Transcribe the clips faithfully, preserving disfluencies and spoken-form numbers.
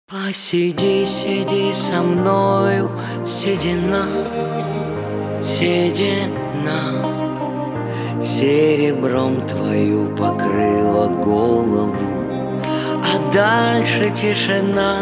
Посиди, сиди со мною, седина, седина, серебром твою покрыла голову, а дальше тишина.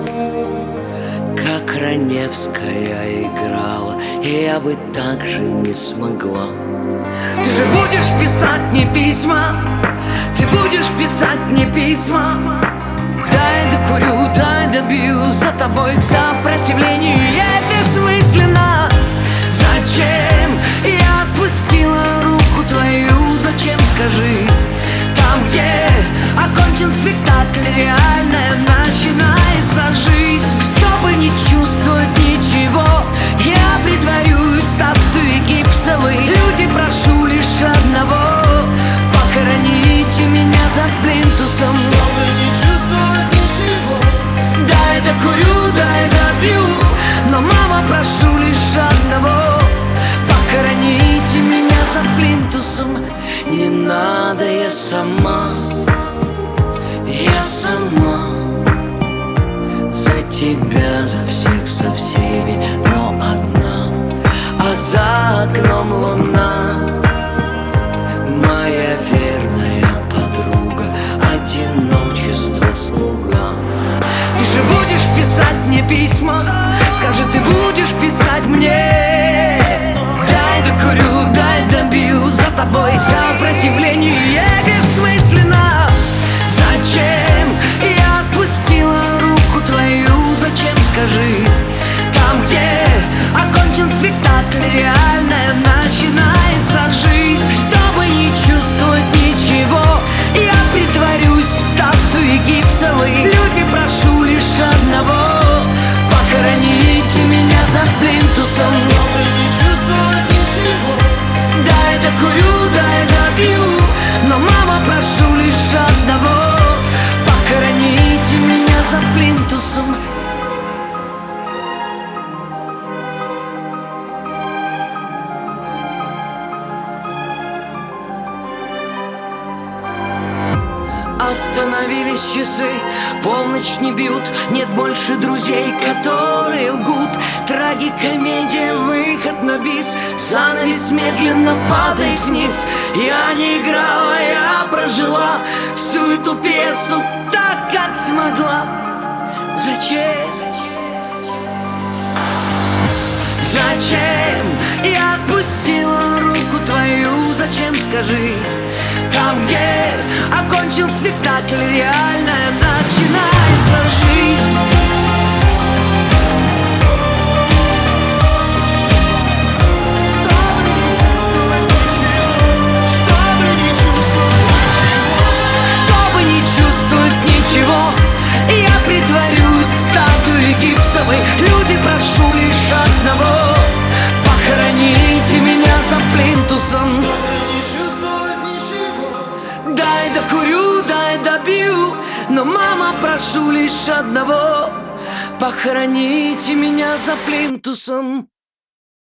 Как Раневская играла, и я бы так же не смогла. Ты же будешь писать мне письма, ты будешь писать мне письма. Дай докурю, дай добью, за тобой к сопротивлению бессмысленно. Зачем я отпустила руку твою, зачем, скажи? Там, где окончен спектакль, реальная начинается жизнь. Чтобы не чувствовать ничего, я притворюсь статуей гипсовой. Люди, прошу лишь одного: похороните меня за плинтусом. Чтобы не чувствовать ничего, дай докурю, дай добью. Но, мама, прошу лишь одного: похороните меня за плинтусом. Не надо, я сама, я сама. За тебя, за всех, со всеми, но одна. А за окном луна, моя верная подруга, одиночество слуга. Ты же будешь писать мне письма, скажи, ты будешь писать мне. Дай докурю, дай добью, за тобой сопротивление бессмысленно. Зачем я отпустила руку твою, зачем, скажи? Там, где окончен спектакль, реальная начинается жизнь. Чтобы не чувствовать ничего, я притворюсь статуей гипсовой. Люди, прошу лишь одного: похороните меня за плинтусом. Чтобы не чувствовать ничего, дай докурю, дай добью. Но, мама, прошу лишь одного: похороните меня за плинтусом. Остановились часы, полночь не бьют, нет больше друзей, которые лгут. Трагикомедия, выход на бис, занавес медленно падает вниз. Я не играла, я прожила всю эту пьесу так, как смогла. Зачем? Зачем я отпустила руку твою, зачем, скажи? Там, где окончен спектакль, реальная начинается жизнь. Чтобы не чувствовать ничего, я притворюсь статуей гипсовой. Люди, прошу лишь одного: похороните меня за плинтусом. Дай докурю, дай добью. Но, мама, прошу лишь одного: похороните меня за плинтусом.